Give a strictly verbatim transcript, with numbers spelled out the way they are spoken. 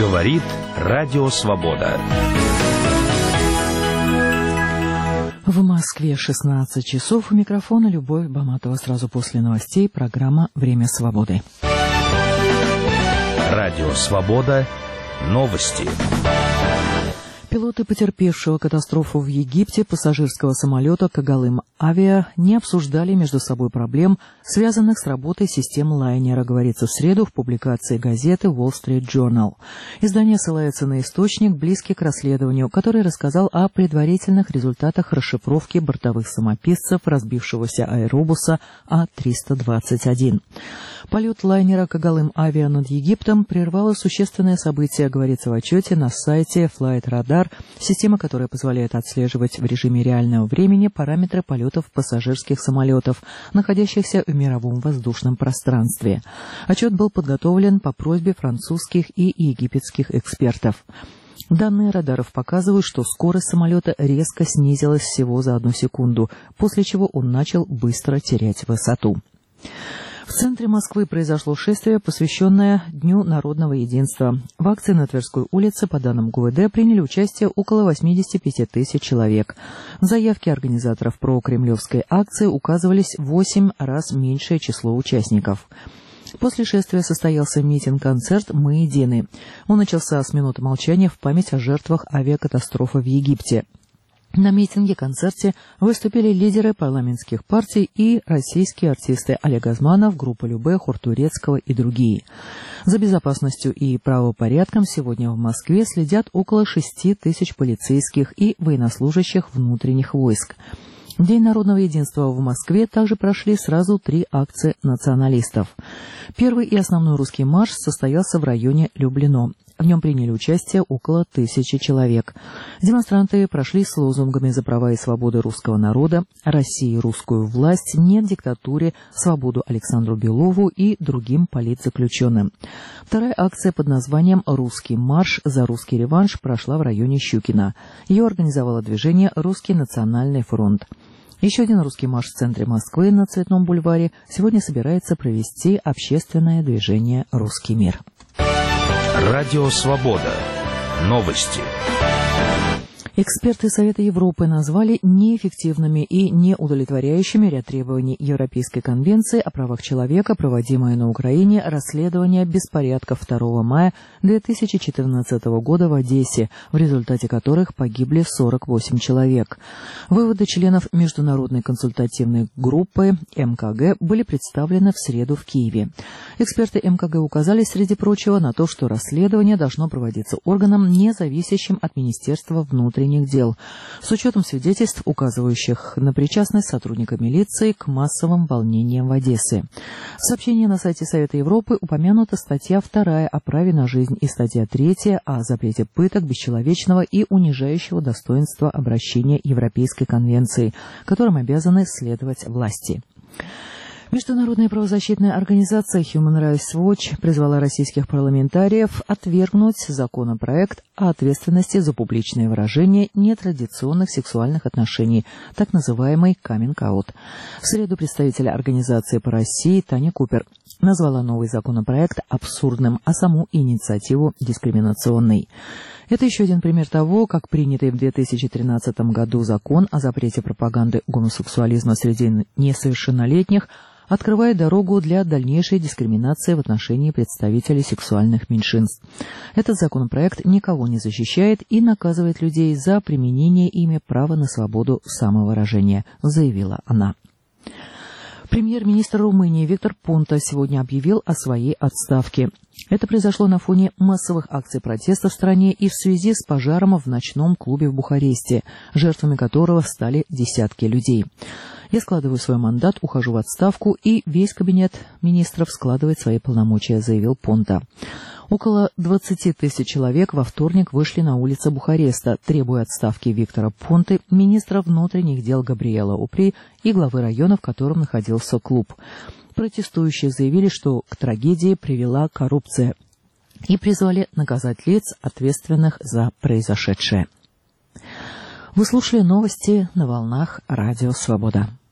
Говорит Радио Свобода. В Москве шестнадцать часов. У микрофона Любовь Баматова. Сразу после новостей программа «Время свободы». Радио Свобода. Новости. Пилоты потерпевшего катастрофу в Египте пассажирского самолета «Когалым Авиа» не обсуждали между собой проблем, связанных с работой систем лайнера, говорится в среду в публикации газеты Wall Street Journal. Издание ссылается на источник, близкий к расследованию, который рассказал о предварительных результатах расшифровки бортовых самописцев разбившегося аэробуса А триста двадцать один. Полет лайнера «Когалым Авиа» над Египтом прервало существенное событие, говорится в отчете на сайте Flight Radar, система, которая позволяет отслеживать в режиме реального времени параметры полетов пассажирских самолетов, находящихся в мировом воздушном пространстве. Отчет был подготовлен по просьбе французских и египетских экспертов. Данные радаров показывают, что скорость самолета резко снизилась всего за одну секунду, после чего он начал быстро терять высоту. В центре Москвы произошло шествие, посвященное Дню народного единства. В акции на Тверской улице, по данным ГУВД, приняли участие около восемьдесят пять тысяч человек. В заявке организаторов прокремлевской акции указывались в восемь раз меньшее число участников. После шествия состоялся митинг-концерт «Мы едины». Он начался с минуты молчания в память о жертвах авиакатастрофы в Египте. На митинге-концерте выступили лидеры парламентских партий и российские артисты Олег Газманов, группа Любэ, хор Турецкого и другие. За безопасностью и правопорядком сегодня в Москве следят около шести тысяч полицейских и военнослужащих внутренних войск. В День народного единства в Москве также прошли сразу три акции националистов. Первый и основной русский марш состоялся в районе Люблино. В нем приняли участие около тысячи человек. Демонстранты прошли с лозунгами «За права и свободы русского народа», «России русскую власть», «Нет диктатуре», «Свободу Александру Белову» и другим политзаключенным. Вторая акция под названием «Русский марш за русский реванш» прошла в районе Щукина. Ее организовало движение «Русский национальный фронт». Еще один русский марш в центре Москвы на Цветном бульваре сегодня собирается провести общественное движение «Русский мир». Радио Свобода. Новости. Эксперты Совета Европы назвали неэффективными и неудовлетворяющими ряд требований Европейской конвенции о правах человека, проводимое на Украине расследование беспорядков второго мая две тысячи четырнадцатого года в Одессе, в результате которых погибли сорок восемь человек. Выводы членов Международной консультативной группы эм ка гэ были представлены в среду в Киеве. Эксперты эм ка гэ указали, среди прочего, на то, что расследование должно проводиться органом, не зависящим от Министерства внутренних дел, с учетом свидетельств, указывающих на причастность сотрудника милиции к массовым волнениям в Одессе. В сообщении на сайте Совета Европы упомянута статья вторая о праве на жизнь и статья третья о запрете пыток, бесчеловечного и унижающего достоинства обращения Европейской конвенции, которым обязаны следовать власти. Международная правозащитная организация Human Rights Watch призвала российских парламентариев отвергнуть законопроект о ответственности за публичное выражение нетрадиционных сексуальных отношений, так называемый каминг-аут. В среду представитель организации по России Таня Купер назвала новый законопроект абсурдным, а саму инициативу дискриминационной. Это еще один пример того, как принятый в две тысячи тринадцатом году закон о запрете пропаганды гомосексуализма среди несовершеннолетних открывает дорогу для дальнейшей дискриминации в отношении представителей сексуальных меньшинств. Этот законопроект никого не защищает и наказывает людей за применение ими права на свободу самовыражения, заявила она. Премьер-министр Румынии Виктор Понта сегодня объявил о своей отставке. Это произошло на фоне массовых акций протеста в стране и в связи с пожаром в ночном клубе в Бухаресте, жертвами которого стали десятки людей. «Я складываю свой мандат, ухожу в отставку, и весь кабинет министров складывает свои полномочия», заявил Понта. Около двадцати тысяч человек во вторник вышли на улицы Бухареста, требуя отставки Виктора Понты, министра внутренних дел Габриэла Упри и главы района, в котором находился клуб. Протестующие заявили, что к трагедии привела коррупция, и призвали наказать лиц, ответственных за произошедшее. Вы слушали новости на волнах Радио Свобода.